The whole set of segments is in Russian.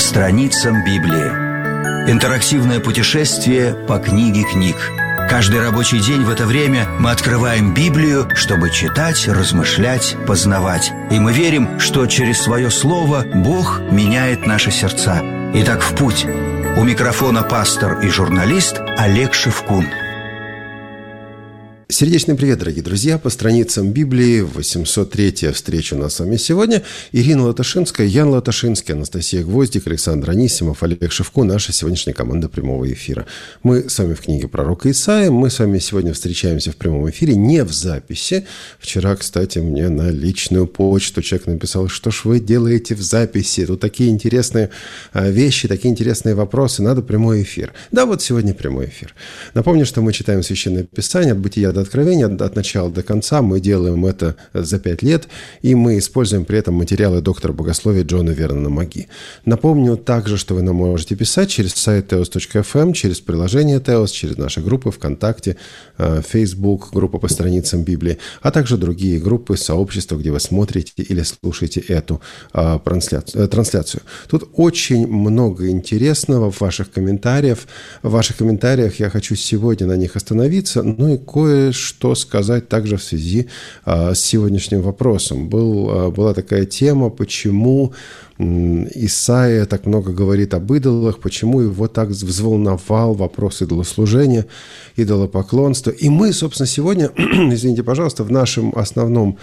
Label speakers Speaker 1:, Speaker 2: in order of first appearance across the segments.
Speaker 1: страницам Библии. Интерактивное путешествие по книге книг. Каждый рабочий день в это время мы открываем Библию, чтобы читать, размышлять, познавать. И мы верим, что через свое слово Бог меняет наши сердца. Итак, в путь. У микрофона пастор и журналист Олег Шевкун.
Speaker 2: Сердечный привет, дорогие друзья! По страницам Библии 803-я встреча у нас с вами сегодня. Ирина Латашинская, Ян Латашинский, Анастасия Гвоздик, Александр Анисимов, Олег Шевкун, наша сегодняшняя команда прямого эфира. Мы с вами в книге пророка Исаия. Мы с вами сегодня встречаемся в прямом эфире, не в записи. Вчера, кстати, мне на личную почту человек написал, что ж вы делаете в записи? Тут такие интересные вещи, такие интересные вопросы. Надо прямой эфир. Да, вот сегодня прямой эфир. Напомню, что мы читаем Священное Писание от Бытия до Откровения, от начала до конца. Мы делаем это за 5 лет, и мы используем при этом материалы доктора богословия Джона Вернона Маги. Напомню также, что вы нам можете писать через сайт teos.fm, через приложение Teos, через наши группы ВКонтакте, Facebook, группа по страницам Библии, а также другие группы, сообщества, где вы смотрите или слушаете эту трансляцию. Тут очень много интересного в ваших комментариях. В ваших комментариях я хочу сегодня на них остановиться, ну и кое-что сказать также в связи с сегодняшним вопросом. Была такая тема, почему Исаия так много говорит об идолах, почему его так взволновал вопрос идолослужения, идолопоклонства. И мы, собственно, сегодня, извините, пожалуйста, в нашей основной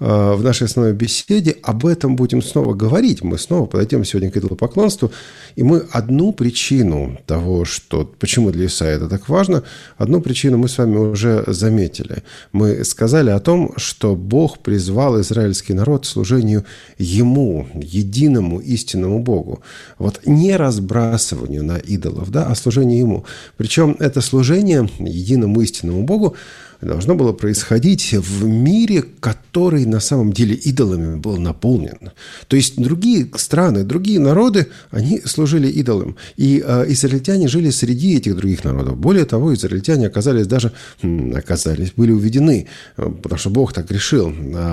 Speaker 2: беседе об этом будем снова говорить. Мы снова подойдем сегодня к идолопоклонству, и мы одну причину того, почему для Исаии это так важно, одну причину мы с вами уже заметили. Мы сказали о том, что Бог призвал израильский народ к служению Ему, единому истинному Богу. Вот не разбрасыванию на идолов, да, а служению Ему. Причем это служение единому истинному Богу должно было происходить в мире, который на самом деле идолами был наполнен. То есть другие страны, другие народы, они служили идолам. И израильтяне жили среди этих других народов. Более того, израильтяне были уведены, потому что Бог так решил,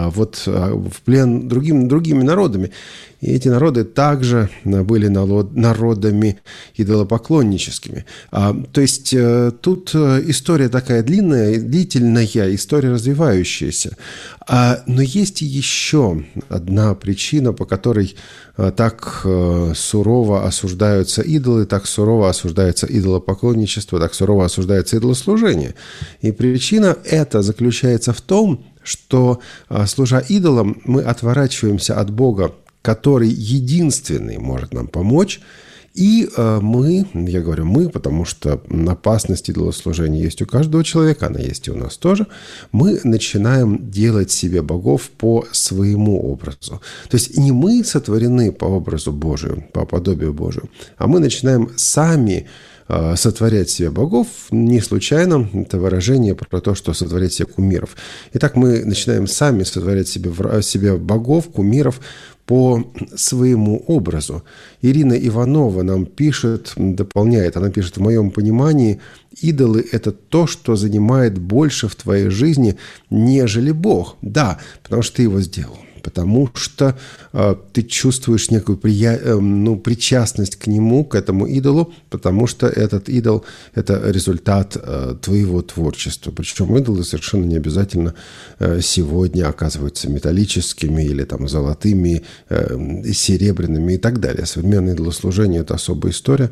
Speaker 2: в плен другими народами. И эти народы также были народами идолопоклонническими. То есть тут история такая длительная, история развивающаяся. Но есть еще одна причина, по которой так сурово осуждаются идолы, так сурово осуждается идолопоклонничество, так сурово осуждается идолослужение. И причина эта заключается в том, что, служа идолам, мы отворачиваемся от Бога, который единственный может нам помочь. И я говорю мы, потому что опасность идолослужения есть у каждого человека, она есть и у нас тоже. Мы начинаем делать себе богов по своему образу. То есть не мы сотворены по образу Божию, по подобию Божию, а мы начинаем сами сотворять себе богов. Не случайно это выражение про то, что сотворять себе кумиров. Итак, мы начинаем сами сотворять себе богов, кумиров по своему образу. Ирина Иванова нам пишет, дополняет, она пишет: в моем понимании, идолы – это то, что занимает больше в твоей жизни, нежели Бог. Да, потому что ты его сделал. Потому что ты чувствуешь некую причастность к нему, к этому идолу, потому что этот идол – это результат твоего творчества. Причем идолы совершенно не обязательно сегодня оказываются металлическими или там золотыми, серебряными и так далее. Современное идолослужение – это особая история.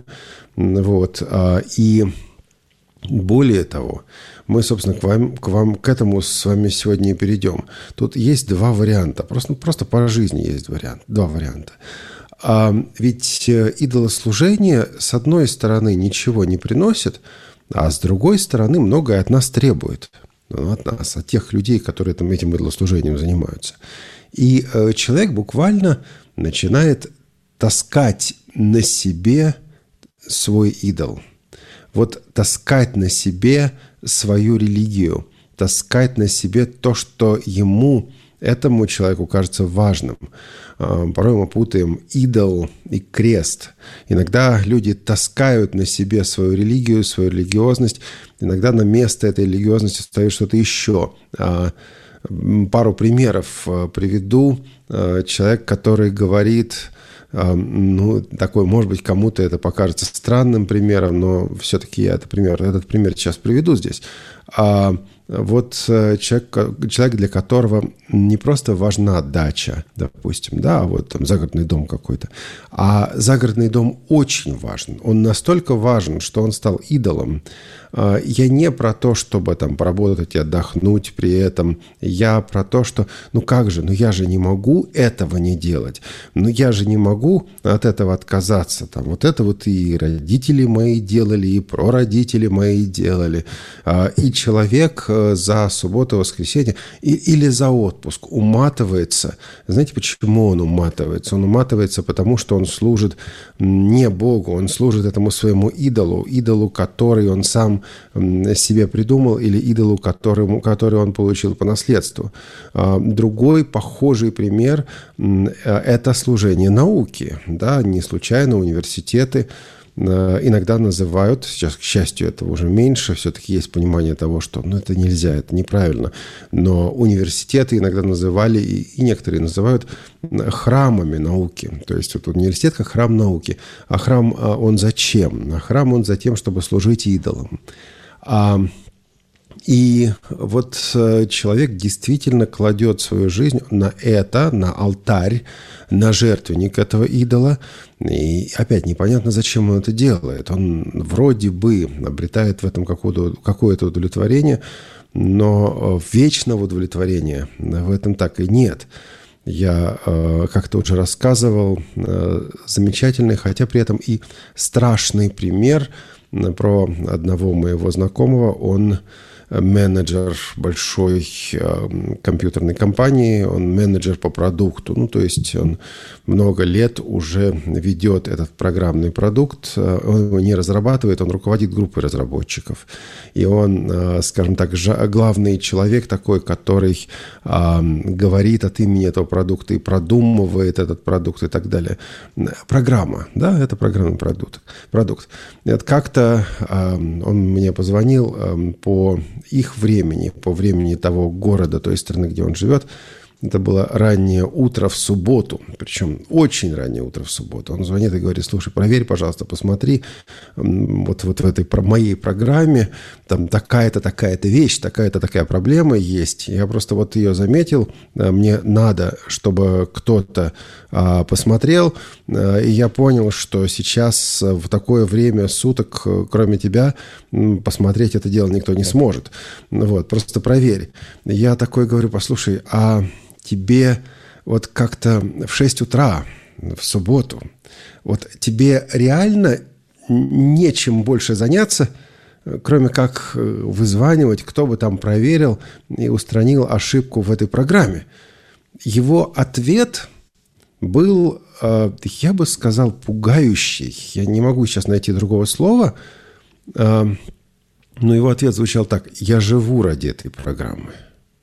Speaker 2: И более того, мы, собственно, к этому с вами сегодня и перейдем. Тут есть два варианта. Просто по жизни есть два варианта. Ведь идолослужение, с одной стороны, ничего не приносит, а с другой стороны, многое от нас требует. От нас, от тех людей, которые этим идолослужением занимаются. И человек буквально начинает таскать на себе свой идол. Таскать на себе свою религию, таскать на себе то, что этому человеку кажется важным. Порой мы путаем идол и крест. Иногда люди таскают на себе свою религию, свою религиозность. Иногда на место этой религиозности ставят что-то еще. Пару примеров приведу. Человек, который говорит: такой, может быть, кому-то это покажется странным примером, но все-таки я этот пример сейчас приведу здесь. Вот человек, для которого не просто важна дача, допустим, да, вот там загородный дом какой-то, а загородный дом очень важен. Он настолько важен, что он стал идолом. Я не про то, чтобы там поработать и отдохнуть при этом. Я про то, что, я же не могу этого не делать. Я же не могу от этого отказаться. Там, вот это вот и родители мои делали, и прародители мои делали. И человек за субботу, воскресенье или за отпуск уматывается. Знаете, почему он уматывается? Он уматывается, потому что он служит не Богу, он служит этому своему идолу, который он сам себе придумал, или идолу, который он получил по наследству. Другой похожий пример – это служение науке. Да? Не случайно университеты иногда называют, сейчас, к счастью, этого уже меньше, все-таки есть понимание того, что это нельзя, это неправильно, но университеты иногда называли, и некоторые называют храмами науки. То есть вот университет как храм науки. А храм он зачем? А храм он за тем, чтобы служить идолам. И вот человек действительно кладет свою жизнь на алтарь, на жертвенник этого идола. И опять непонятно, зачем он это делает. Он вроде бы обретает в этом какое-то удовлетворение, но вечного удовлетворения в этом так и нет. Я как-то уже рассказывал замечательный, хотя при этом и страшный пример про одного моего знакомого. Он менеджер большой компьютерной компании, он менеджер по продукту. То есть он много лет уже ведет этот программный продукт. Он его не разрабатывает, он руководит группой разработчиков. И он, скажем так, главный человек такой, который говорит от имени этого продукта и продумывает этот продукт и так далее. Программа, да, это программный продукт. Это как-то он мне позвонил по их времени, по времени того города, той страны, где он живет. Это было раннее утро в субботу, причем очень раннее утро в субботу. Он звонит и говорит: слушай, проверь, пожалуйста, посмотри, вот в этой моей программе там такая-то вещь, такая-то такая проблема есть. Я просто вот ее заметил, мне надо, чтобы кто-то посмотрел, и я понял, что сейчас в такое время суток, кроме тебя, посмотреть это дело никто не сможет. Вот, просто проверь. Я такой говорю: послушай, а тебе вот как-то в 6 утра, в субботу, вот тебе реально нечем больше заняться, кроме как вызванивать, кто бы там проверил и устранил ошибку в этой программе? Его ответ был, я бы сказал, пугающий. Я не могу сейчас найти другого слова, но его ответ звучал так: я живу ради этой программы.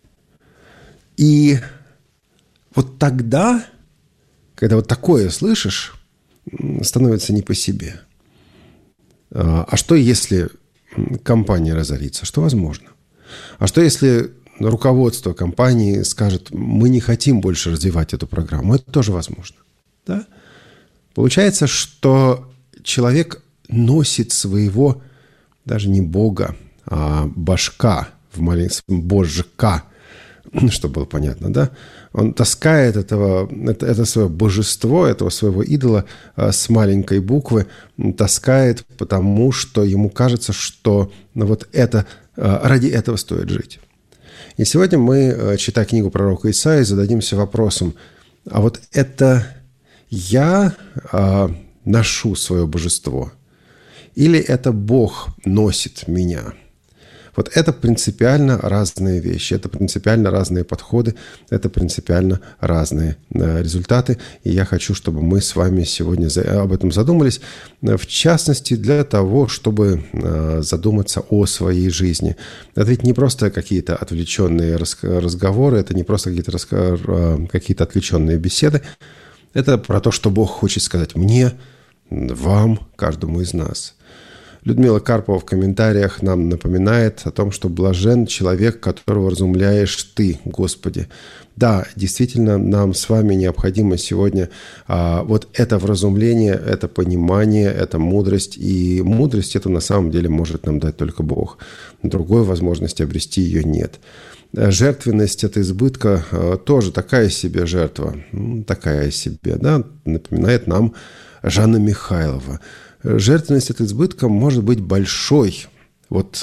Speaker 2: И вот тогда, когда вот такое слышишь, становится не по себе. А что, если компания разорится? Что возможно? А что, если руководство компании скажет: мы не хотим больше развивать эту программу? Это тоже возможно. Да? Получается, что человек носит своего даже не бога, а башка, в маленьком божка, чтобы было понятно, да? Он таскает это свое божество, этого своего идола с маленькой буквы, таскает, потому что ему кажется, что вот это, ради этого стоит жить. И сегодня мы, читая книгу пророка Исаии, зададимся вопросом: а вот это я ношу свое божество, или это Бог носит меня? Вот это принципиально разные вещи, это принципиально разные подходы, это принципиально разные результаты. И я хочу, чтобы мы с вами сегодня об этом задумались, в частности, для того, чтобы задуматься о своей жизни. Это ведь не просто какие-то отвлеченные разговоры, это не просто какие-то отвлеченные беседы. Это про то, что Бог хочет сказать мне, вам, каждому из нас. Людмила Карпова в комментариях нам напоминает о том, что блажен человек, которого разумляешь Ты, Господи. Да, действительно, нам с вами необходимо сегодня вот это вразумление, это понимание, это мудрость. И мудрость эту на самом деле может нам дать только Бог. Другой возможности обрести ее нет. Жертвенность от избытка тоже такая себе жертва. Такая себе, да, напоминает нам Жанна Михайлова. Жертвенность от избытка может быть большой. Вот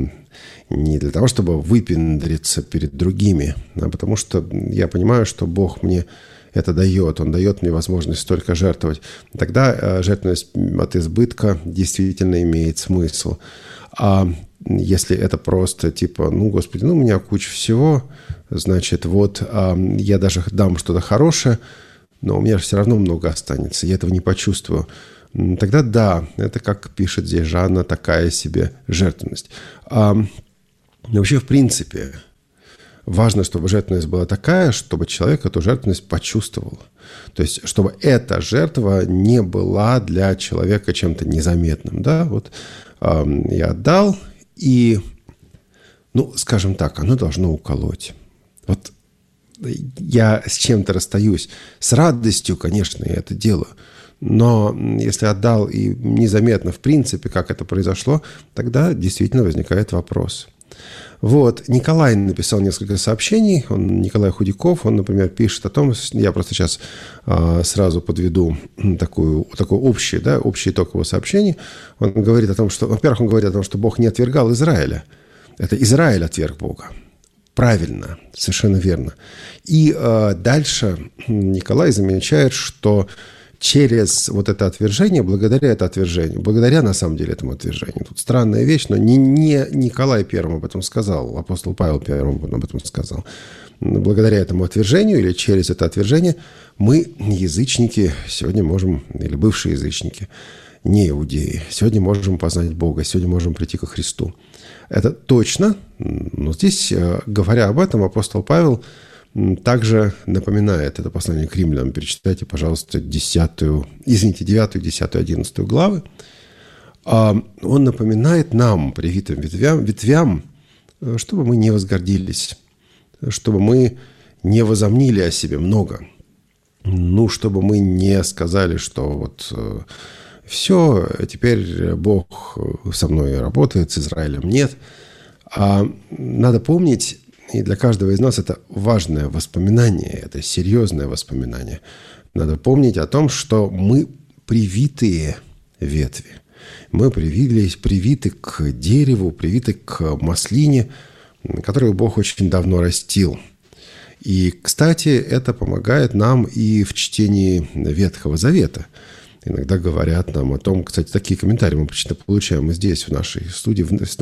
Speaker 2: не для того, чтобы выпендриться перед другими, а потому что я понимаю, что Бог мне это дает. Он дает мне возможность столько жертвовать. Тогда жертвенность от избытка действительно имеет смысл. А если это просто типа, Господи, у меня куча всего, значит, вот я даже дам что-то хорошее, но у меня же все равно много останется, я этого не почувствую. Тогда да, это, как пишет здесь Жанна, такая себе жертвенность. Но вообще, в принципе, важно, чтобы жертвенность была такая, чтобы человек эту жертвенность почувствовал. То есть, чтобы эта жертва не была для человека чем-то незаметным. Да? Вот я отдал, и, скажем так, оно должно уколоть. Вот я с чем-то расстаюсь. С радостью, конечно, я это делаю. Но если отдал и незаметно, в принципе, как это произошло, тогда действительно возникает вопрос. Вот, Николай написал несколько сообщений. Николай Худяков, он, например, пишет о том, я просто сейчас сразу подведу такое общее итог его сообщений. Он говорит о том, что, во-первых, он говорит о том, что Бог не отвергал Израиля. Это Израиль отверг Бога. Правильно, совершенно верно. И дальше Николай замечает, что через вот это отвержение, благодаря на самом деле этому отвержению. Тут странная вещь, но не Николай первым об этом сказал, апостол Павел первым об этом сказал. Благодаря этому отвержению или через это отвержение мы, язычники, сегодня можем, или бывшие язычники, не иудеи, сегодня можем познать Бога, сегодня можем прийти ко Христу. Это точно, но здесь, говоря об этом, апостол Павел также напоминает это послание к римлянам. Перечитайте, пожалуйста, 9, 10, 11 главы. Он напоминает нам, привитым ветвям, чтобы мы не возгордились, чтобы мы не возомнили о себе много. Чтобы мы не сказали, что вот все, теперь Бог со мной работает, с Израилем нет. Надо помнить, и для каждого из нас это важное воспоминание, это серьезное воспоминание. Надо помнить о том, что мы привитые ветви. Мы привиты к дереву, привиты к маслине, которую Бог очень давно растил. И, кстати, это помогает нам и в чтении Ветхого Завета. Иногда говорят нам о том, кстати, такие комментарии мы получаем и здесь, в нашей студии,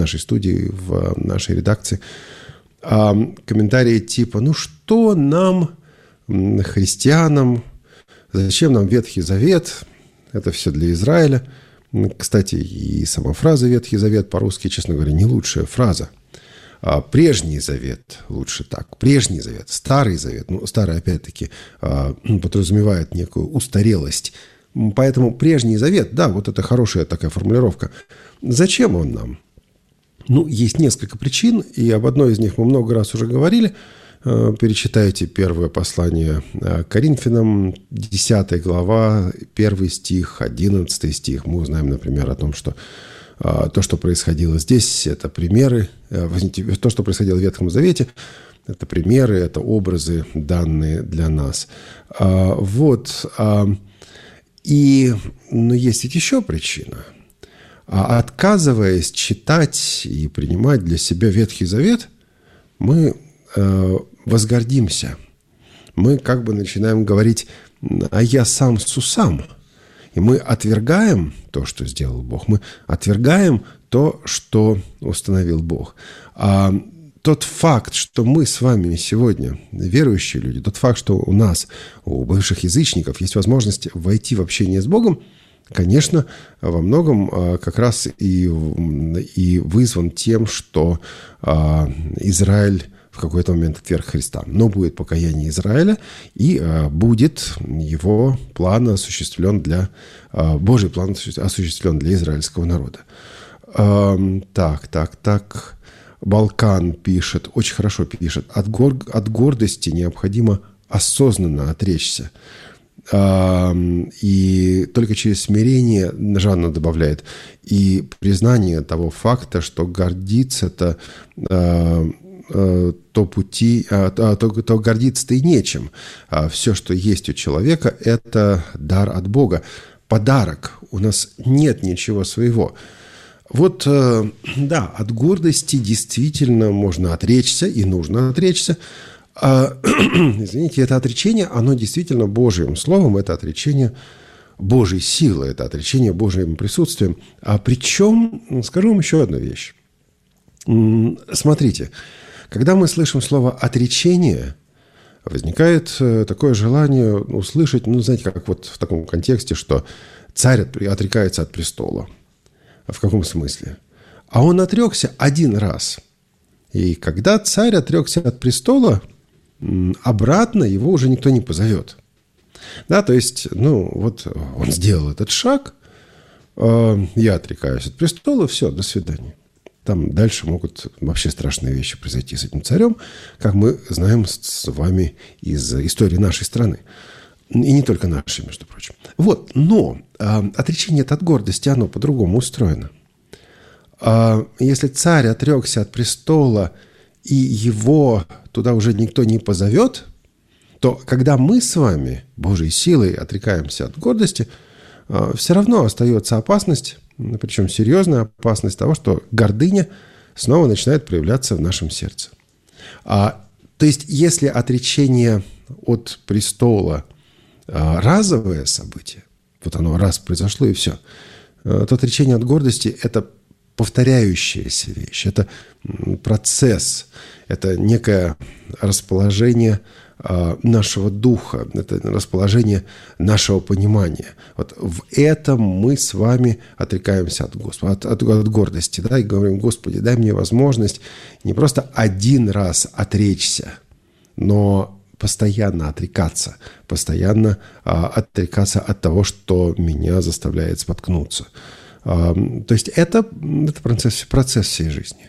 Speaker 2: в нашей редакции. Комментарии типа, что нам, христианам, зачем нам Ветхий Завет? Это все для Израиля. Кстати, и сама фраза «Ветхий Завет» по-русски, честно говоря, не лучшая фраза. Прежний Завет, лучше так. Прежний Завет, Старый Завет. Старый, опять-таки, подразумевает некую устарелость. Поэтому Прежний Завет, да, вот это хорошая такая формулировка. Зачем он нам? Есть несколько причин, и об одной из них мы много раз уже говорили. Перечитайте первое послание Коринфянам, 10 глава, 1 стих, 11 стих. Мы узнаем, например, о том, что то, что происходило здесь, это примеры. То, что происходило в Ветхом Завете, это примеры, это образы, данные для нас. Но есть ведь еще причина. Отказываясь читать и принимать для себя Ветхий Завет, мы возгордимся. Мы как бы начинаем говорить «а я сам с усам». И мы отвергаем то, что сделал Бог. Мы отвергаем то, что установил Бог. А тот факт, что мы с вами сегодня, верующие люди, тот факт, что у нас, у бывших язычников, есть возможность войти в общение с Богом, конечно, во многом как раз и вызван тем, что Израиль в какой-то момент отверг Христа. Но будет покаяние Израиля, и будет его план осуществлен Божий план осуществлен для израильского народа. Так. Балкан пишет, очень хорошо пишет. От гордости необходимо осознанно отречься. И только через смирение, Жанна добавляет, и признание того факта, что гордиться-то то гордиться-то и нечем. Все, что есть у человека, это дар от Бога. Подарок. У нас нет ничего своего. Вот, да, от гордости действительно можно отречься, и нужно отречься. Извините, это отречение, оно действительно Божьим словом, это отречение Божьей силы, это отречение Божьим присутствием. А причем, скажу вам еще одну вещь. Смотрите, когда мы слышим слово «отречение», возникает такое желание услышать, знаете, как вот в таком контексте, что царь отрекается от престола. В каком смысле? А он отрекся один раз. И когда царь отрекся от престола, обратно его уже никто не позовет. Да, то есть, вот он сделал этот шаг, я отрекаюсь от престола, все, до свидания. Там дальше могут вообще страшные вещи произойти с этим царем, как мы знаем с вами из истории нашей страны. И не только нашей, между прочим. Вот, но отречение от гордости, оно по-другому устроено. Если царь отрекся от престола, и его туда уже никто не позовет, то когда мы с вами Божьей силой отрекаемся от гордости, все равно остается опасность, причем серьезная опасность того, что гордыня снова начинает проявляться в нашем сердце. То есть, если отречение от престола разовое событие, вот оно раз произошло и все, то отречение от гордости – это повторяющаяся вещь, это процесс, это некое расположение нашего духа, это расположение нашего понимания. Вот в этом мы с вами отрекаемся от Господа, от гордости, да, и говорим: Господи, дай мне возможность не просто один раз отречься, но постоянно отрекаться от того, что меня заставляет споткнуться. То есть это процесс всей жизни.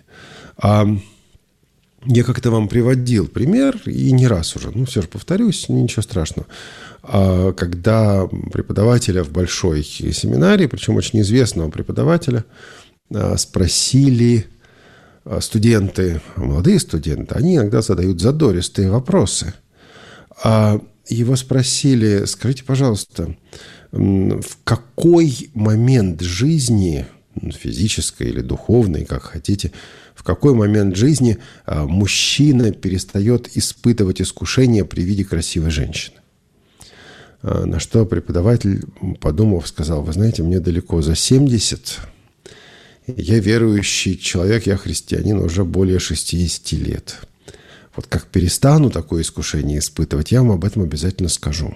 Speaker 2: Я как-то вам приводил пример, и не раз уже, все же повторюсь, ничего страшного. Когда преподавателя в большой семинарии, причем очень известного преподавателя, спросили студенты, молодые студенты, они иногда задают задористые вопросы. Его спросили: скажите, пожалуйста, в какой момент жизни, физической или духовной, как хотите, в какой момент жизни мужчина перестает испытывать искушение при виде красивой женщины? На что преподаватель, подумав, сказал: вы знаете, мне далеко за 70, я верующий человек, я христианин уже более 60 лет. Вот как перестану такое искушение испытывать, я вам об этом обязательно скажу.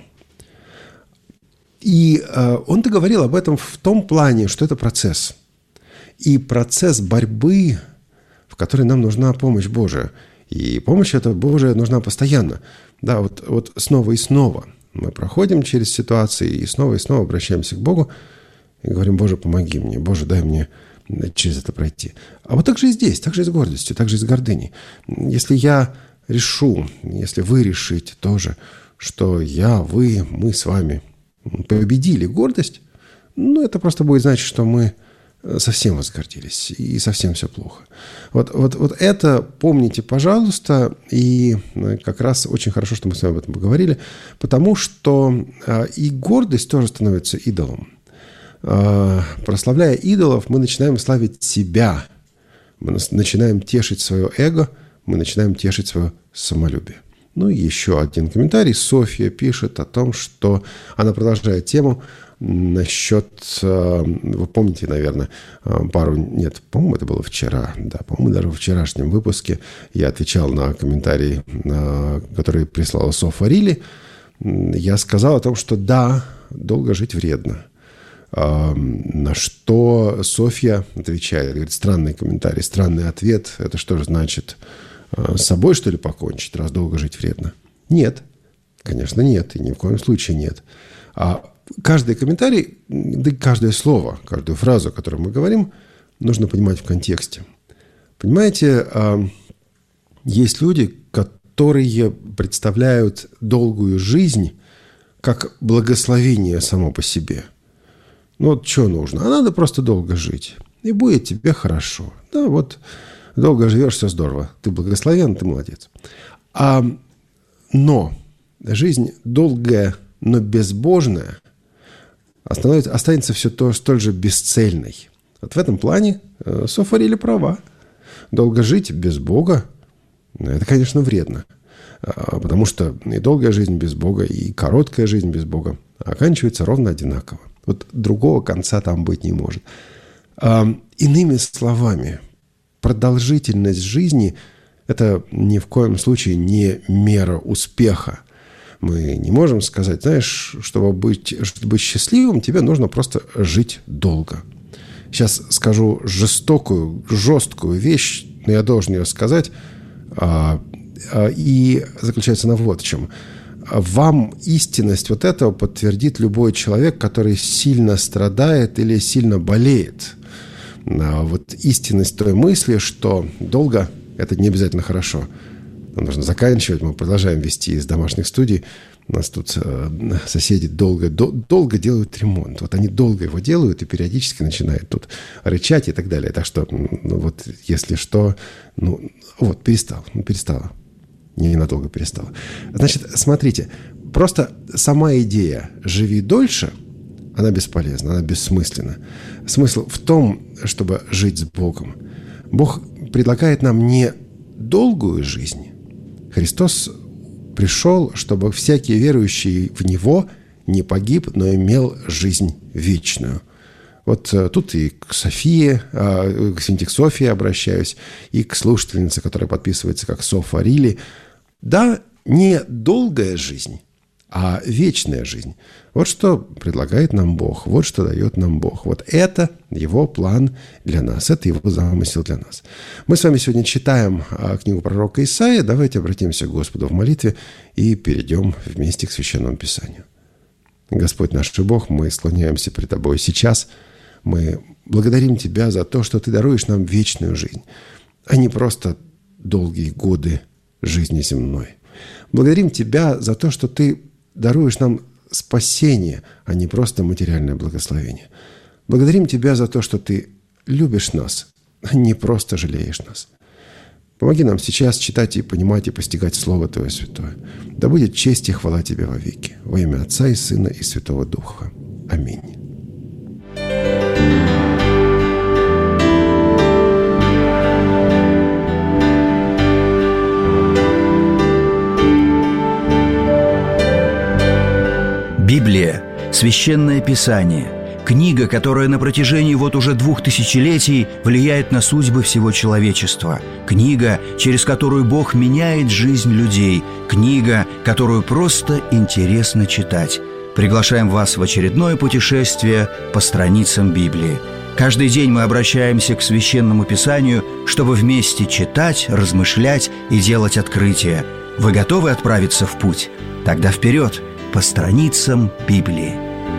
Speaker 2: И он-то говорил об этом в том плане, что это процесс. И процесс борьбы, в которой нам нужна помощь Божия. И помощь эта Божия нужна постоянно. Да, вот снова и снова мы проходим через ситуации и снова обращаемся к Богу и говорим: Боже, помоги мне, Боже, дай мне через это пройти. А вот так же и здесь, так же и с гордостью, так же и с гордыней. Если я решу, если вы решите тоже, что мы с вами победили гордость, это просто будет значить, что мы совсем возгордились, и совсем все плохо. Вот это помните, пожалуйста, и как раз очень хорошо, что мы с вами об этом поговорили, потому что и гордость тоже становится идолом. Прославляя идолов, мы начинаем славить себя, мы начинаем тешить свое эго, мы начинаем тешить свое самолюбие. И еще один комментарий. Софья пишет о том, что она продолжает тему насчет, вы помните, наверное, по-моему, это было вчера, да, по-моему, даже в вчерашнем выпуске я отвечал на комментарий, который прислала Софа Рили. Я сказал о том, что да, долго жить вредно. На что Софья отвечает, говорит: странный комментарий, странный ответ. Это что же значит? С собой, что ли, покончить, раз долго жить вредно? Нет. Конечно, нет. И ни в коем случае нет. А каждый комментарий, да и каждое слово, каждую фразу, которую мы говорим, нужно понимать в контексте. Понимаете, есть люди, которые представляют долгую жизнь как благословение само по себе. Ну вот что нужно? А надо просто долго жить. И будет тебе хорошо. Да, вот долго живешь, все здорово. Ты благословен, ты молодец. Но жизнь долгая, но безбожная останется все столь же бесцельной. Вот в этом плане Софа Арили права. Долго жить без Бога – это, конечно, вредно. Потому что и долгая жизнь без Бога, и короткая жизнь без Бога оканчивается ровно одинаково. Вот другого конца там быть не может. Иными словами, продолжительность жизни – это ни в коем случае не мера успеха. Мы не можем сказать, знаешь, чтобы быть счастливым, тебе нужно просто жить долго. Сейчас скажу жесткую вещь, но я должен ее сказать. И заключается она вот в чем. Вам истинность вот этого подтвердит любой человек, который сильно страдает или сильно болеет. Вот истинность той мысли, что долго – это не обязательно хорошо. Нам нужно заканчивать. Мы продолжаем вести из домашних студий. У нас тут соседи долго делают ремонт. Вот они долго его делают и периодически начинают тут рычать и так далее. Так что, вот если что, перестала. Ненадолго перестала. Значит, смотрите, просто сама идея «живи дольше», она бесполезна, она бессмысленна. Смысл в том, чтобы жить с Богом. Бог предлагает нам не долгую жизнь. Христос пришел, чтобы всякий верующий в Него не погиб, но имел жизнь вечную. Вот тут и к Софии, к святителю Софии обращаюсь, и к слушательнице, которая подписывается как Софа Арили. Да, не долгая жизнь, а вечная жизнь. Вот что предлагает нам Бог, вот что дает нам Бог. Вот это Его план для нас, это Его замысел для нас. Мы с вами сегодня читаем книгу пророка Исаии. Давайте обратимся к Господу в молитве и перейдем вместе к Священному Писанию. Господь наш Бог, мы склоняемся пред Тобой сейчас. Мы благодарим Тебя за то, что Ты даруешь нам вечную жизнь, а не просто долгие годы жизни земной. Благодарим Тебя за то, что Ты даруешь нам спасение, а не просто материальное благословение. Благодарим Тебя за то, что Ты любишь нас, а не просто жалеешь нас. Помоги нам сейчас читать и понимать и постигать Слово Твое Святое. Да будет честь и хвала Тебе вовеки. Во имя Отца и Сына и Святого Духа. Аминь.
Speaker 1: Библия – Священное Писание, книга, которая на протяжении вот уже 2000 летий влияет на судьбы всего человечества, книга, через которую Бог меняет жизнь людей, книга, которую просто интересно читать. Приглашаем вас в очередное путешествие по страницам Библии. Каждый день мы обращаемся к Священному Писанию, чтобы вместе читать, размышлять и делать открытия. Вы готовы отправиться в путь? Тогда вперед! По страницам Библии.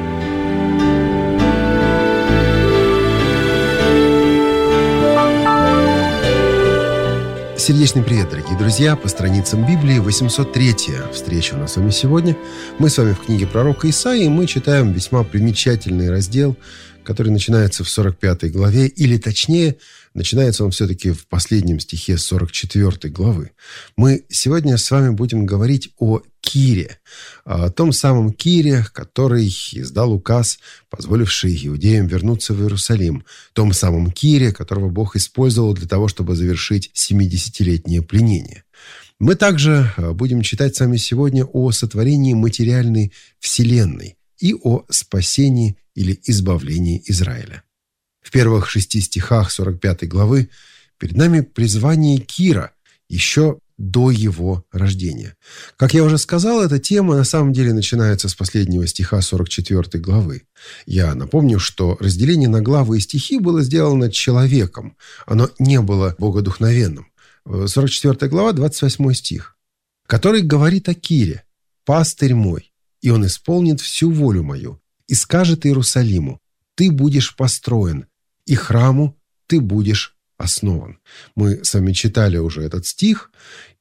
Speaker 2: Сердечный привет, дорогие друзья! По страницам Библии 803-я встреча у нас с вами сегодня. Мы с вами в книге пророка Исаии, и мы читаем весьма примечательный раздел, который начинается в 45 главе, или точнее, начинается он все-таки в последнем стихе 44 главы. Мы сегодня с вами будем говорить о Кире, о том самом Кире, который издал указ, позволивший иудеям вернуться в Иерусалим, том самом Кире, которого Бог использовал для того, чтобы завершить 70-летнее пленение. Мы также будем читать с вами сегодня о сотворении материальной вселенной и о спасении или избавлении Израиля. В первых 6 стихах 45 главы перед нами призвание Кира еще до его рождения. Как я уже сказал, эта тема на самом деле начинается с последнего стиха 44 главы. Я напомню, что разделение на главы и стихи было сделано человеком. Оно не было богодухновенным. 44 глава, 28 стих, который говорит о Кире: «Пастырь мой, и он исполнит всю волю мою, и скажет Иерусалиму: ты будешь построен, и храму ты будешь основан». Мы с вами читали уже этот стих,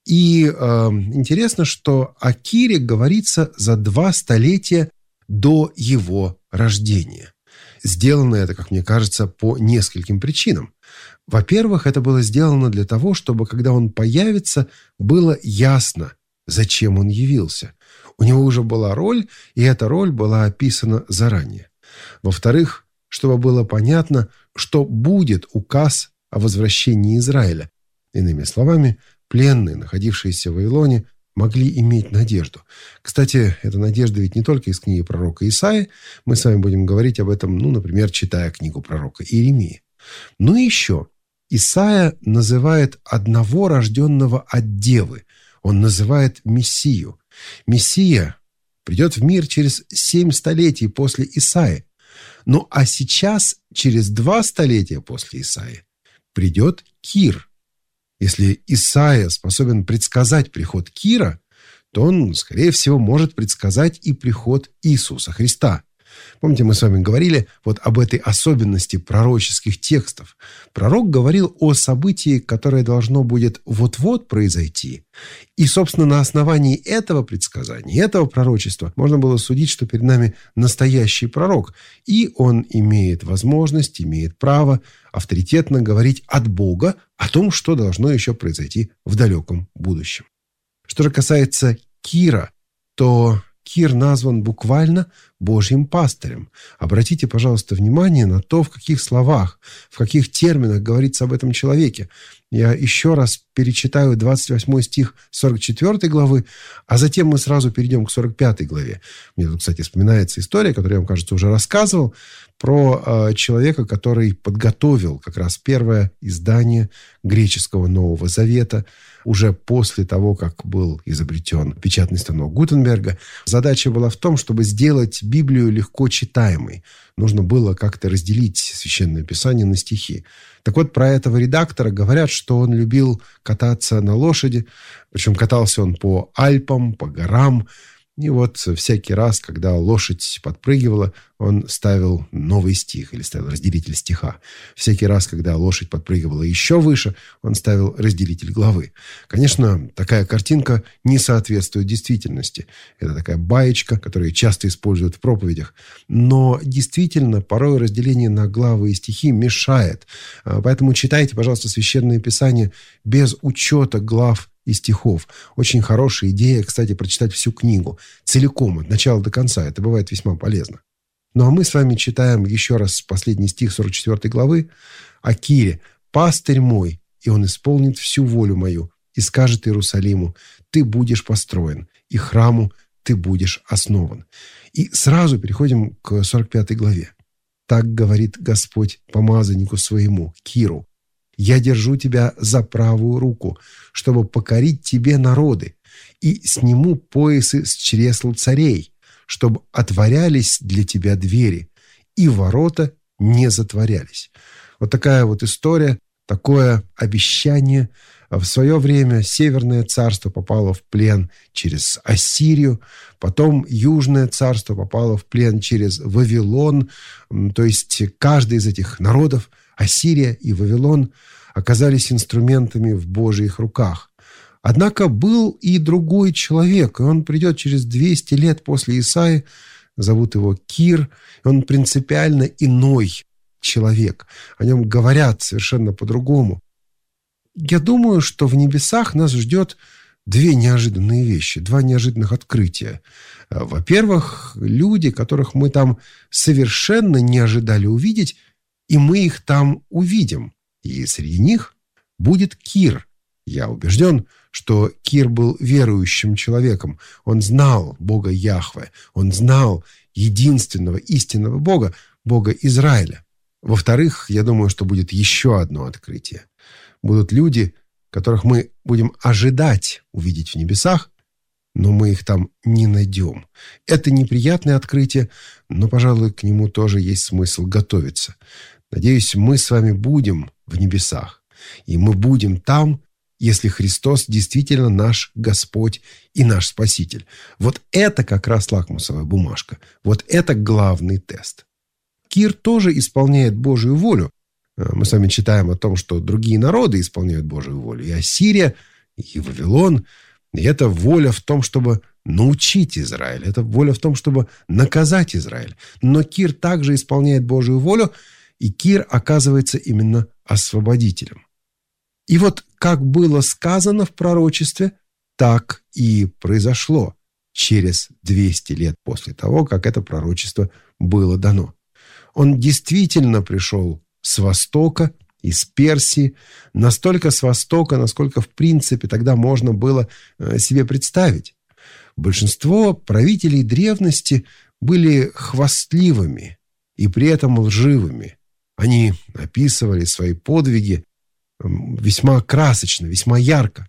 Speaker 2: и интересно, что о Кире говорится за 2 столетия до его рождения. Сделано это, как мне кажется, по нескольким причинам. Во-первых, это было сделано для того, чтобы, когда он появится, было ясно, зачем он явился. У него уже была роль, и эта роль была описана заранее. Во-вторых, чтобы было понятно, что будет указ о возвращении Израиля. Иными словами, пленные, находившиеся в Вавилоне, могли иметь надежду. Кстати, эта надежда ведь не только из книги пророка Исаии. Мы с вами будем говорить об этом, например, читая книгу пророка Иеремии. Ну и еще. Исаия называет одного рожденного от девы. Он называет Мессию. Мессия придет в мир через 7 столетий после Исаии. Ну а сейчас, через 2 столетия после Исаии, придет Кир. Если Исаия способен предсказать приход Кира, то он, скорее всего, может предсказать и приход Иисуса Христа. Помните, мы с вами говорили вот об этой особенности пророческих текстов. Пророк говорил о событии, которое должно будет вот-вот произойти. И, собственно, на основании этого предсказания, этого пророчества можно было судить, что перед нами настоящий пророк. И он имеет возможность, имеет право авторитетно говорить от Бога о том, что должно еще произойти в далеком будущем. Что же касается Кира, то Кир назван буквально Божьим пастырем. Обратите, пожалуйста, внимание на то, в каких словах, в каких терминах говорится об этом человеке. Я еще раз перечитаю 28 стих 44 главы, а затем мы сразу перейдем к 45 главе. Мне тут, кстати, вспоминается история, которую я вам, кажется, уже рассказывал, про человека, который подготовил как раз первое издание греческого Нового Завета уже после того, как был изобретен печатный станок Гутенберга. Задача была в том, чтобы сделать Библию легко читаемой. Нужно было как-то разделить Священное Писание на стихи. Так вот, про этого редактора говорят, что он любил кататься на лошади, причем катался он по Альпам, по горам. И вот всякий раз, когда лошадь подпрыгивала, он ставил новый стих или ставил разделитель стиха. Всякий раз, когда лошадь подпрыгивала еще выше, он ставил разделитель главы. Конечно, такая картинка не соответствует действительности. Это такая баечка, которую часто используют в проповедях. Но действительно, порой разделение на главы и стихи мешает. Поэтому читайте, пожалуйста, Священное Писание без учета глав и стихов. Очень хорошая идея, кстати, прочитать всю книгу целиком, от начала до конца. Это бывает весьма полезно. Ну а мы с вами читаем еще раз последний стих 44 главы о Кире. «Пастырь мой, и он исполнит всю волю мою, и скажет Иерусалиму: ты будешь построен, и храму ты будешь основан». И сразу переходим к 45 главе. «Так говорит Господь помазаннику своему, Киру: я держу тебя за правую руку, чтобы покорить тебе народы, и сниму поясы с чресл царей, чтобы отворялись для тебя двери, и ворота не затворялись». Вот такая вот история, такое обещание. В свое время Северное царство попало в плен через Ассирию, потом Южное царство попало в плен через Вавилон. То есть каждый из этих народов, Ассирия и Вавилон, оказались инструментами в Божьих руках. Однако был и другой человек, и он придет через 200 лет после Исаии, зовут его Кир, он принципиально иной человек. О нем говорят совершенно по-другому. Я думаю, что в небесах нас ждет 2 неожиданные вещи, 2 неожиданных открытия. Во-первых, люди, которых мы там совершенно не ожидали увидеть, и мы их там увидим. И среди них будет Кир. Я убежден, что Кир был верующим человеком. Он знал Бога Яхве. Он знал единственного истинного Бога, Бога Израиля. Во-вторых, я думаю, что будет еще одно открытие. Будут люди, которых мы будем ожидать увидеть в небесах, но мы их там не найдем. Это неприятное открытие, но, пожалуй, к нему тоже есть смысл готовиться. Надеюсь, мы с вами будем в небесах, и мы будем там если Христос действительно наш Господь и наш Спаситель? Вот это как раз лакмусовая бумажка. Вот это главный тест. Кир тоже исполняет Божию волю. Мы с вами читаем о том, что другие народы исполняют Божию волю. И Ассирия, и Вавилон. И это воля в том, чтобы научить Израиль. Это воля в том, чтобы наказать Израиль. Но Кир также исполняет Божию волю, и Кир оказывается именно освободителем. И вот как было сказано в пророчестве, так и произошло через 200 лет после того, как это пророчество было дано. Он действительно пришел с Востока, из Персии, настолько с Востока, насколько в принципе тогда можно было себе представить. Большинство правителей древности были хвастливыми и при этом лживыми. Они описывали свои подвиги весьма красочно, весьма ярко.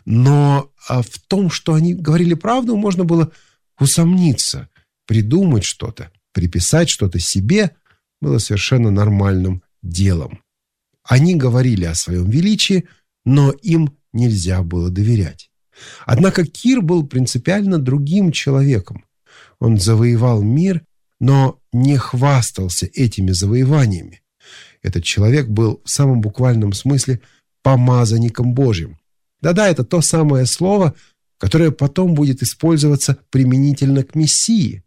Speaker 2: Но в том, что они говорили правду, можно было усомниться. Придумать что-то, приписать что-то себе было совершенно нормальным делом. Они говорили о своем величии, но им нельзя было доверять. Однако Кир был принципиально другим человеком. Он завоевал мир, но не хвастался этими завоеваниями. Этот человек был в самом буквальном смысле помазанником Божьим. Да-да, это то самое слово, которое потом будет использоваться применительно к Мессии.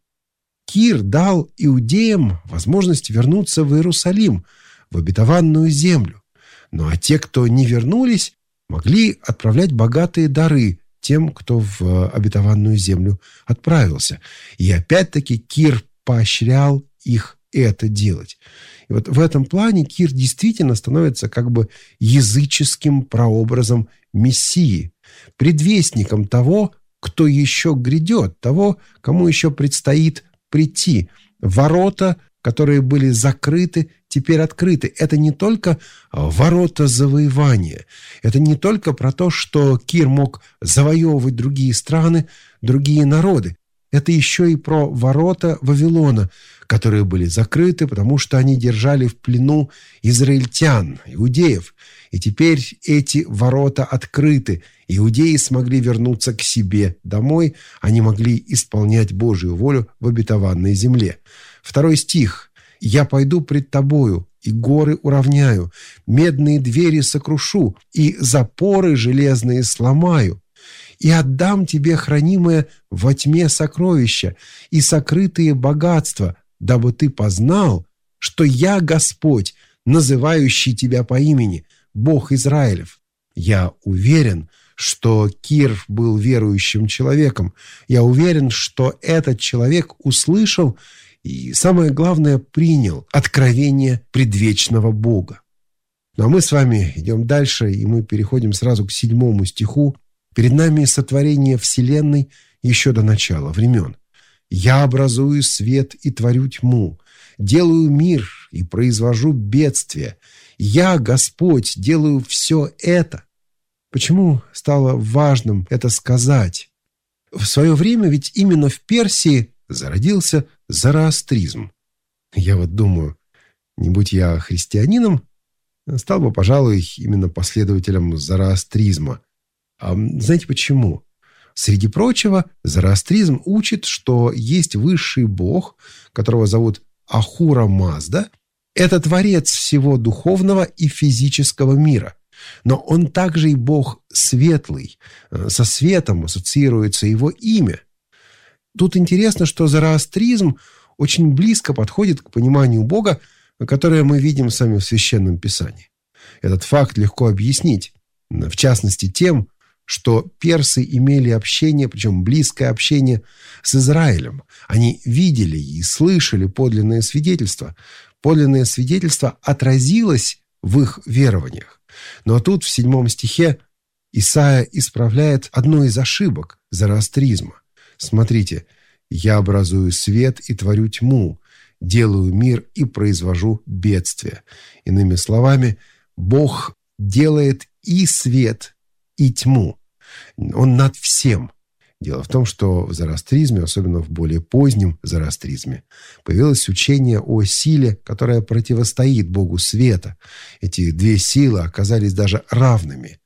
Speaker 2: Кир дал иудеям возможность вернуться в Иерусалим, в обетованную землю. Ну а те, кто не вернулись, могли отправлять богатые дары тем, кто в обетованную землю отправился. И опять-таки Кир поощрял их это делать. И вот в этом плане Кир действительно становится как бы языческим прообразом Мессии, предвестником того, кто еще грядет, того, кому еще предстоит прийти. Ворота, которые были закрыты, теперь открыты. Это не только ворота завоевания. Это не только про то, что Кир мог завоевывать другие страны, другие народы. Это еще и про ворота Вавилона, которые были закрыты, потому что они держали в плену израильтян, иудеев. И теперь эти ворота открыты. Иудеи смогли вернуться к себе домой. Они могли исполнять Божию волю в обетованной земле. 2 стих. «Я пойду пред тобою, и горы уравняю, медные двери сокрушу, и запоры железные сломаю. И отдам тебе хранимое во тьме сокровища и сокрытые богатства, дабы ты познал, что я Господь, называющий тебя по имени, Бог Израилев». Я уверен, что Кир был верующим человеком. Я уверен, что этот человек услышал и, самое главное, принял откровение предвечного Бога. Ну а мы с вами идем дальше, и мы переходим сразу к 7 стиху. Перед нами сотворение Вселенной еще до начала времен. «Я образую свет и творю тьму, делаю мир и произвожу бедствие. Я, Господь, делаю все это». Почему стало важным это сказать? В свое время ведь именно в Персии зародился зороастризм. Я вот думаю, не будь я христианином, стал бы, пожалуй, именно последователем зороастризма. А знаете почему? Среди прочего, зороастризм учит, что есть высший бог, которого зовут Ахура Мазда. Это творец всего духовного и физического мира. Но он также и бог светлый. Со светом ассоциируется его имя. Тут интересно, что зороастризм очень близко подходит к пониманию Бога, которое мы видим сами в Священном Писании. Этот факт легко объяснить, в частности тем, что персы имели общение, причем близкое общение с Израилем. Они видели и слышали подлинное свидетельство. Подлинное свидетельство отразилось в их верованиях. Но тут в 7 стихе Исаия исправляет одну из ошибок зороастризма. Смотрите, «Я образую свет и творю тьму, делаю мир и произвожу бедствие». Иными словами, Бог делает и свет, и тьму. Он над всем. Дело в том, что в зороастризме, особенно в более позднем зороастризме, появилось учение о силе, которая противостоит Богу света. Эти две силы оказались даже равными.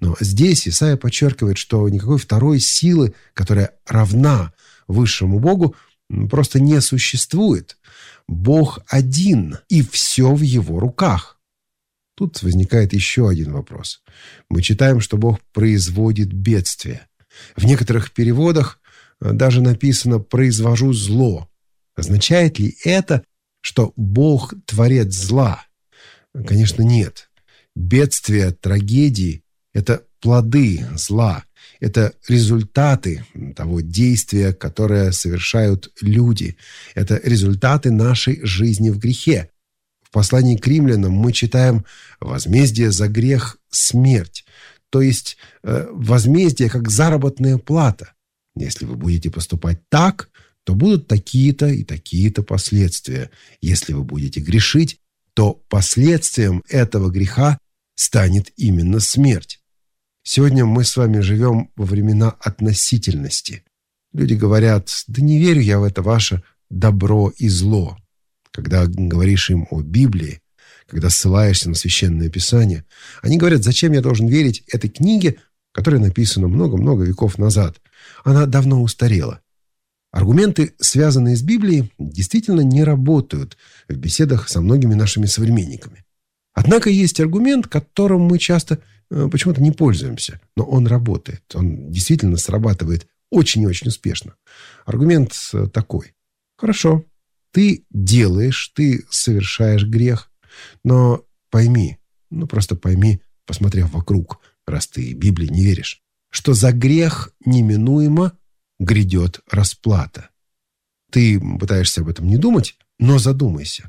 Speaker 2: Но здесь Исаия подчеркивает, что никакой второй силы, которая равна высшему Богу, просто не существует. Бог один, и все в его руках. Тут возникает еще один вопрос. Мы читаем, что Бог производит бедствие. В некоторых переводах даже написано «произвожу зло». Означает ли это, что Бог творец зла? Конечно, нет. Бедствия, трагедии – это плоды зла. Это результаты того действия, которое совершают люди. Это результаты нашей жизни в грехе. В послании к римлянам мы читаем «возмездие за грех – смерть». То есть возмездие как заработная плата. Если вы будете поступать так, то будут такие-то и такие-то последствия. Если вы будете грешить, то последствием этого греха станет именно смерть. Сегодня мы с вами живем во времена относительности. Люди говорят: да не верю я в это ваше добро и зло. Когда говоришь им о Библии, когда ссылаешься на Священное Писание, они говорят: зачем я должен верить этой книге, которая написана много-много веков назад? Она давно устарела. Аргументы, связанные с Библией, действительно не работают в беседах со многими нашими современниками. Однако есть аргумент, которым мы часто почему-то не пользуемся, но он работает. Он действительно срабатывает очень и очень успешно. Аргумент такой. Хорошо, ты делаешь, ты совершаешь грех, но пойми, просто пойми, посмотрев вокруг, раз ты Библии не веришь, что за грех неминуемо грядет расплата. Ты пытаешься об этом не думать, но задумайся.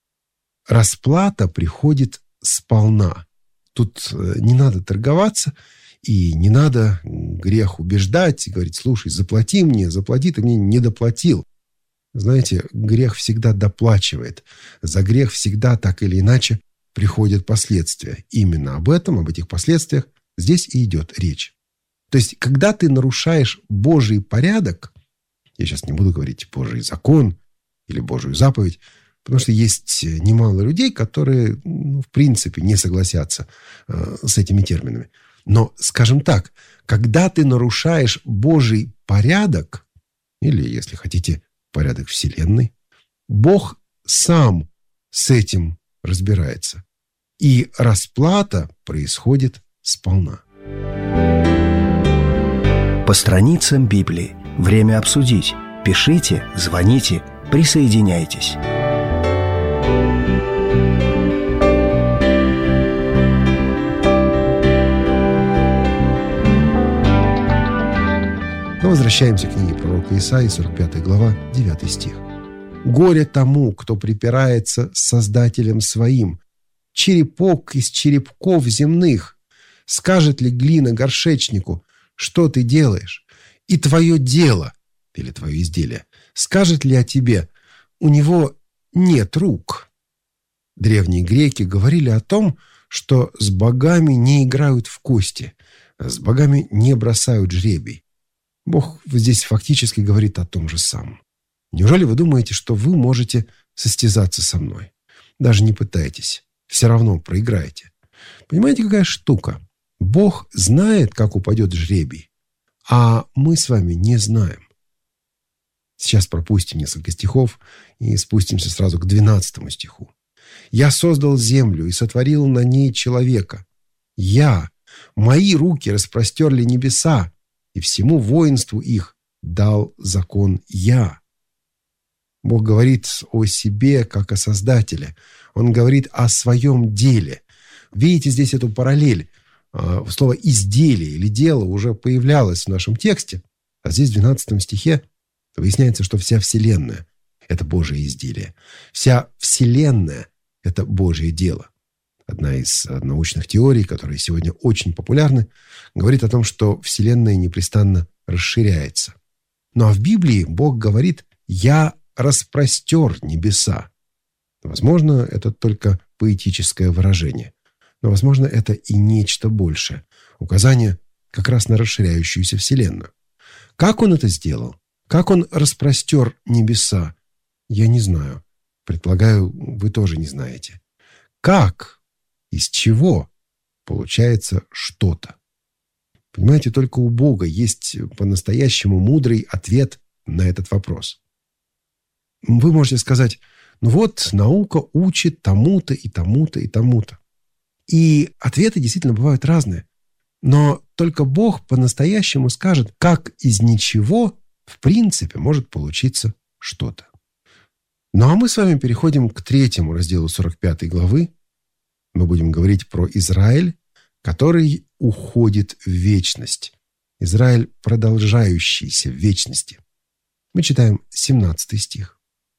Speaker 2: Расплата приходит сполна. Тут не надо торговаться, и не надо грех убеждать и говорить: слушай, заплати, ты мне не доплатил. Знаете, грех всегда доплачивает. За грех всегда так или иначе приходят последствия. Именно об этих последствиях здесь и идет речь. То есть, когда ты нарушаешь Божий порядок, я сейчас не буду говорить Божий закон или Божию заповедь, потому что есть немало людей, которые, в принципе, не согласятся с этими терминами. Но, скажем так, когда ты нарушаешь Божий порядок, или, если хотите, порядок Вселенной, Бог сам с этим разбирается. И расплата происходит сполна.
Speaker 1: По страницам Библии. Время обсудить. Пишите, звоните, присоединяйтесь.
Speaker 2: Но возвращаемся к книге пророка Исаии, 45 глава, 9 стих. «Горе тому, кто припирается с Создателем своим, черепок из черепков земных. Скажет ли глина горшечнику: что ты делаешь? И твое дело, или твое изделие, скажет ли о тебе: у него нет рук?» Древние греки говорили о том, что с богами не играют в кости, с богами не бросают жребий. Бог здесь фактически говорит о том же самом. Неужели вы думаете, что вы можете состязаться со мной? Даже не пытайтесь. Все равно проиграете. Понимаете, какая штука? Бог знает, как упадет жребий, а мы с вами не знаем. Сейчас пропустим несколько стихов и спустимся сразу к 12 стиху. «Я создал землю и сотворил на ней человека. Мои руки распростерли небеса, и всему воинству их дал закон я». Бог говорит о себе, как о Создателе. Он говорит о своем деле. Видите здесь эту параллель? Слово «изделие» или «дело» уже появлялось в нашем тексте, а здесь в 12 стихе выясняется, что вся Вселенная – это Божие изделие. Вся Вселенная – это Божье дело. Одна из научных теорий, которые сегодня очень популярны, говорит о том, что Вселенная непрестанно расширяется. Ну а в Библии Бог говорит: «Я распростер небеса». Возможно, это только поэтическое выражение, но, возможно, это и нечто большее. Указание как раз на расширяющуюся Вселенную. Как он это сделал? Как он распростер небеса? Я не знаю. Предполагаю, вы тоже не знаете. Как? Из чего получается что-то? Понимаете, только у Бога есть по-настоящему мудрый ответ на этот вопрос. Вы можете сказать: ну вот, наука учит тому-то и тому-то и тому-то. И ответы действительно бывают разные. Но только Бог по-настоящему скажет, как из ничего в принципе может получиться что-то. Ну а мы с вами переходим к 3 разделу 45 главы. Мы будем говорить про Израиль, который уходит в вечность. Израиль, продолжающийся в вечности. Мы читаем 17 стих.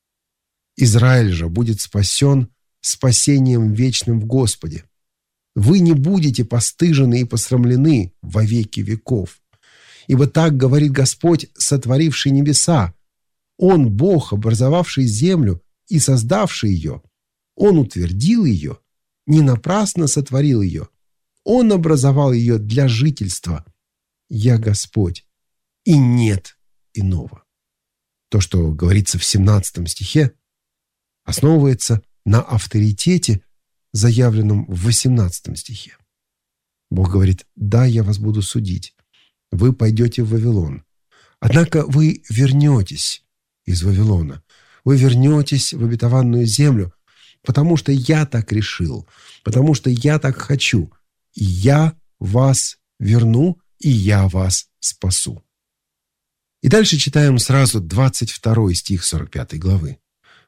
Speaker 2: «Израиль же будет спасен спасением вечным в Господе. Вы не будете постыжены и посрамлены во веки веков. Ибо так говорит Господь, сотворивший небеса. Он Бог, образовавший землю и создавший ее. Он утвердил ее, не напрасно сотворил ее. Он образовал ее для жительства. Я Господь, и нет иного». То, что говорится в 17 стихе, основывается на авторитете, заявленном в 18 стихе. Бог говорит: «Да, я вас буду судить. Вы пойдете в Вавилон. Однако вы вернетесь из Вавилона. Вы вернетесь в обетованную землю, потому что я так решил, потому что я так хочу. И я вас верну, и я вас спасу». И дальше читаем сразу 22 стих 45 главы.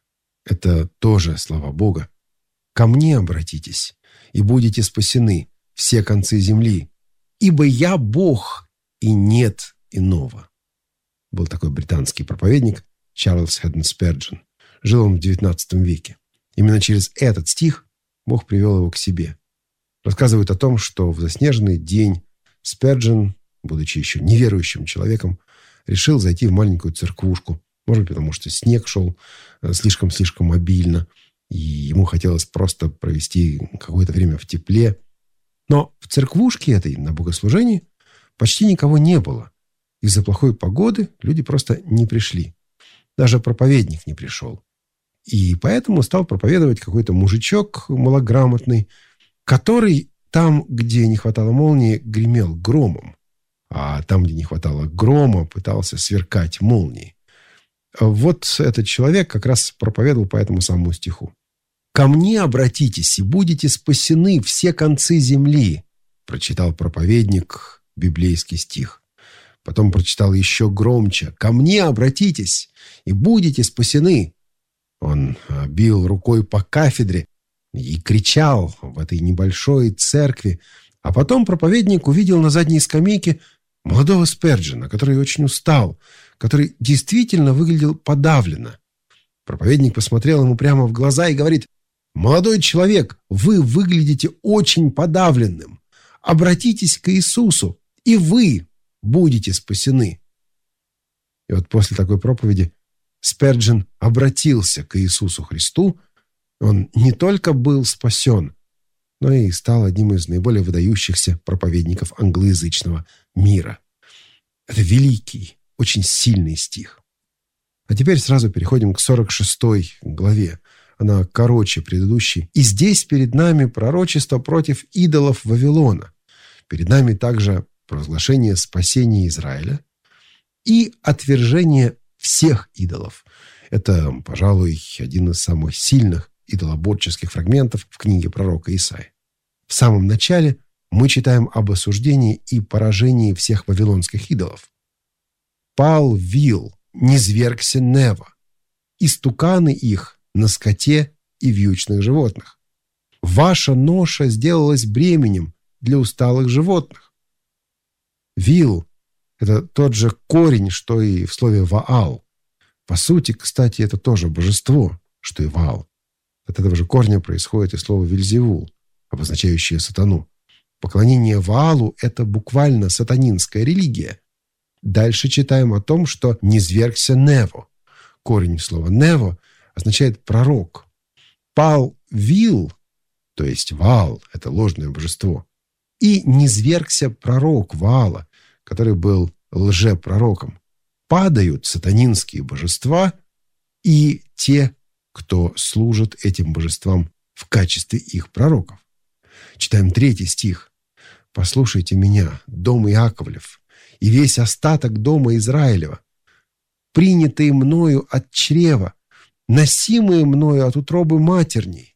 Speaker 2: Это тоже слова Бога. «Ко мне обратитесь, и будете спасены, все концы земли, ибо я Бог, и нет иного». Был такой британский проповедник Чарльз Хэдден Спurgeon. Жил он в XIX веке. Именно через этот стих Бог привел его к себе. Рассказывают о том, что в заснеженный день Спurgeon, будучи еще неверующим человеком, решил зайти в маленькую церквушку. Может быть, потому что снег шел слишком обильно, и ему хотелось просто провести какое-то время в тепле. Но в церквушке этой на богослужении почти никого не было. Из-за плохой погоды люди просто не пришли. Даже проповедник не пришел. И поэтому стал проповедовать какой-то мужичок малограмотный, который там, где не хватало молнии, гремел громом, а там, где не хватало грома, пытался сверкать молнией. Вот этот человек как раз проповедовал по этому самому стиху. «Ко мне обратитесь, и будете спасены все концы земли», прочитал проповедник библейский стих. Потом прочитал еще громче: «Ко мне обратитесь, и будете спасены». Он бил рукой по кафедре и кричал в этой небольшой церкви. А потом проповедник увидел на задней скамейке молодого Спurgeon, который очень устал, который действительно выглядел подавленно. Проповедник посмотрел ему прямо в глаза и говорит: «Молодой человек, вы выглядите очень подавленным. Обратитесь к Иисусу, и вы будете спасены». И вот после такой проповеди Спurgeon обратился к Иисусу Христу. Он не только был спасен, но и стал одним из наиболее выдающихся проповедников англоязычного мира. Это великий, очень сильный стих. А теперь сразу переходим к 46 главе. Она короче предыдущей. И здесь перед нами пророчество против идолов Вавилона. Перед нами также провозглашение спасения Израиля и отвержение всех идолов. Это, пожалуй, один из самых сильных идолоборческих фрагментов в книге пророка Исаии. В самом начале мы читаем об осуждении и поражении всех вавилонских идолов. «Пал вил, низвергся Нева, истуканы их на скоте и вьючных животных. Ваша ноша сделалась бременем для усталых животных». Вил – это тот же корень, что и в слове «Ваал». По сути, кстати, это тоже божество, что и Ваал. От этого же корня происходит и слово «Вельзевул», обозначающее сатану. Поклонение Ваалу – это буквально сатанинская религия. Дальше читаем о том, что низвергся Нево. Корень слова «нево» означает «пророк». Пал вил, то есть Ваал – это ложное божество. И низвергся пророк Ваала, который был лжепророком. Падают сатанинские божества и те, кто служит этим божествам в качестве их пророков. Читаем 3 стих. послушайте меня, дом Иаковлев, и весь остаток дома Израилева, принятые мною от чрева, носимые мною от утробы матерней».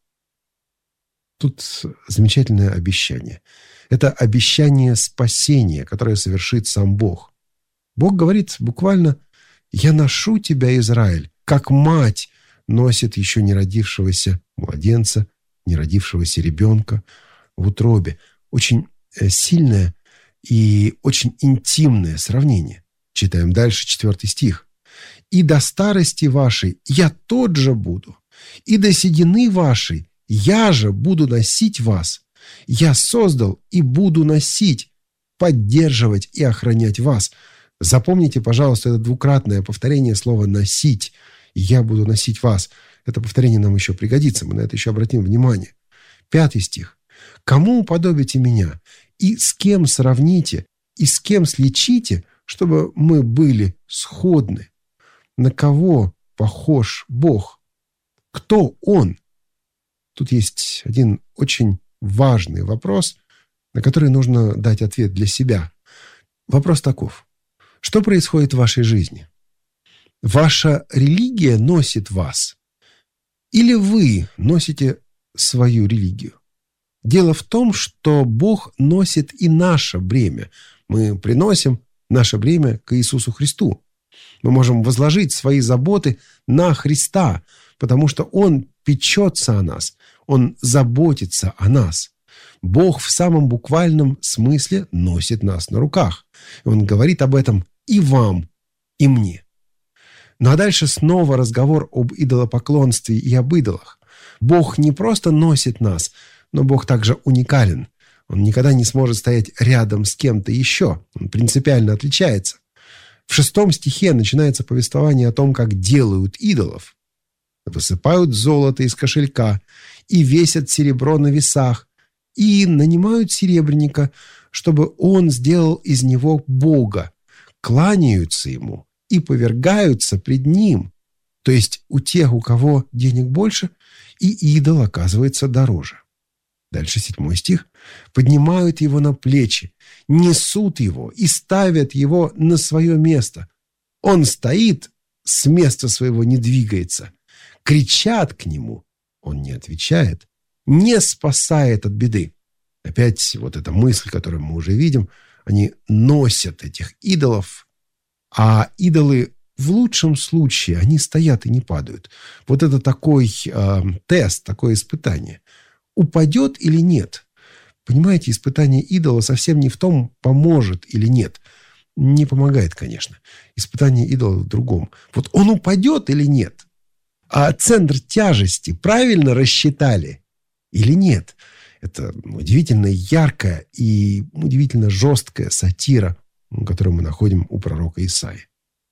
Speaker 2: Тут замечательное обещание. Это обещание спасения, которое совершит сам Бог. Бог говорит буквально: «Я ношу тебя, Израиль, как мать носит еще не родившегося младенца, не родившегося ребенка в утробе». Очень сильное и очень интимное сравнение. Читаем дальше 4 стих. «И до старости вашей я тот же буду, и до седины вашей я же буду носить вас. Я создал и буду носить, поддерживать и охранять вас». Запомните, пожалуйста, это двукратное повторение слова «носить». «Я буду носить вас». Это повторение нам еще пригодится, мы на это еще обратим внимание. 5 стих. «Кому уподобите меня, и с кем сравните, и с кем сличите, чтобы мы были сходны? На кого похож Бог? Кто Он?» Тут есть один очень важный вопрос, на который нужно дать ответ для себя. Вопрос таков. Что происходит в вашей жизни? Ваша религия носит вас? Или вы носите свою религию? Дело в том, что Бог носит и наше бремя. Мы приносим наше бремя к Иисусу Христу. Мы можем возложить свои заботы на Христа, потому что Он печется о нас, Он заботится о нас. Бог в самом буквальном смысле носит нас на руках. Он говорит об этом и вам, и мне. Ну а дальше снова разговор об идолопоклонстве и об идолах. Бог не просто носит нас, но Бог также уникален. Он никогда не сможет стоять рядом с кем-то еще. Он принципиально отличается. В 6 стихе начинается повествование о том, как делают идолов. Высыпают золото из кошелька и весят серебро на весах, и нанимают серебряника, чтобы он сделал из него бога, кланяются ему и повергаются пред ним. То есть у тех, у кого денег больше, и идол оказывается дороже. Дальше 7 стих. «Поднимают его на плечи, несут его и ставят его на свое место. Он стоит, с места своего не двигается. Кричат к нему, он не отвечает, не спасает от беды». Опять вот эта мысль, которую мы уже видим, они носят этих идолов, а идолы в лучшем случае, они стоят и не падают. Вот это такой тест, такое испытание. Упадет или нет? Понимаете, испытание идола совсем не в том, поможет или нет. Не помогает, конечно. Испытание идола в другом. Вот он упадет или нет? А центр тяжести правильно рассчитали или нет? Это удивительно яркая и удивительно жесткая сатира, которую мы находим у пророка Исаии.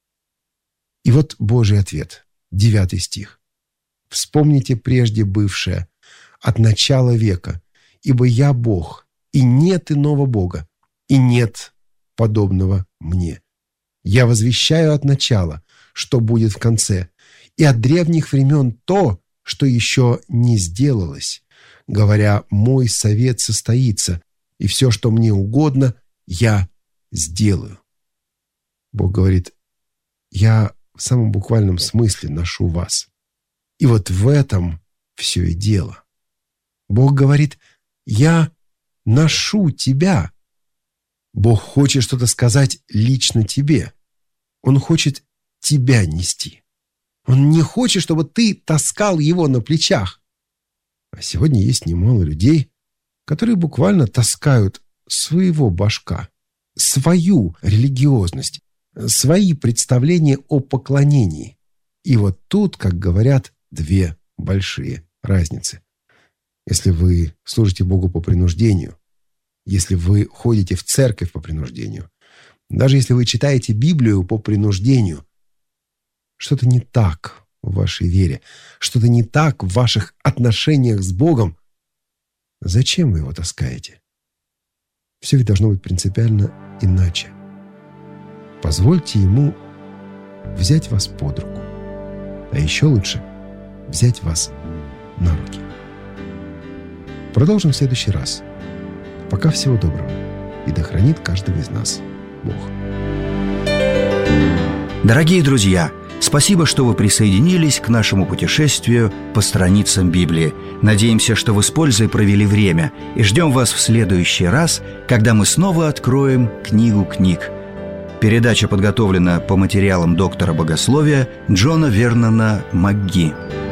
Speaker 2: И вот Божий ответ, 9 стих. «Вспомните прежде бывшее, от начала века, ибо я Бог, и нет иного Бога, и нет подобного мне. Я возвещаю от начала, что будет в конце, и от древних времен то, что еще не сделалось, говоря, мой совет состоится, и все, что мне угодно, я сделаю». Бог говорит: я в самом буквальном смысле ношу вас. И вот в этом все и дело. Бог говорит: я ношу тебя. Бог хочет что-то сказать лично тебе. Он хочет тебя нести. Он не хочет, чтобы ты таскал его на плечах. А сегодня есть немало людей, которые буквально таскают своего башка, свою религиозность, свои представления о поклонении. И вот тут, как говорят, 2 большие разницы. Если вы служите Богу по принуждению, если вы ходите в церковь по принуждению, даже если вы читаете Библию по принуждению, что-то не так в вашей вере, что-то не так в ваших отношениях с Богом. Зачем вы его таскаете? Все ведь должно быть принципиально иначе. Позвольте ему взять вас под руку, а еще лучше взять вас на руки. Продолжим в следующий раз. Пока, всего доброго. и да хранит каждого из нас Бог.
Speaker 1: Дорогие друзья, спасибо, что вы присоединились к нашему путешествию по страницам Библии. Надеемся, что вы с пользой провели время, и ждем вас в следующий раз, когда мы снова откроем книгу книг. Передача подготовлена по материалам доктора богословия Джона Вернона МакГи.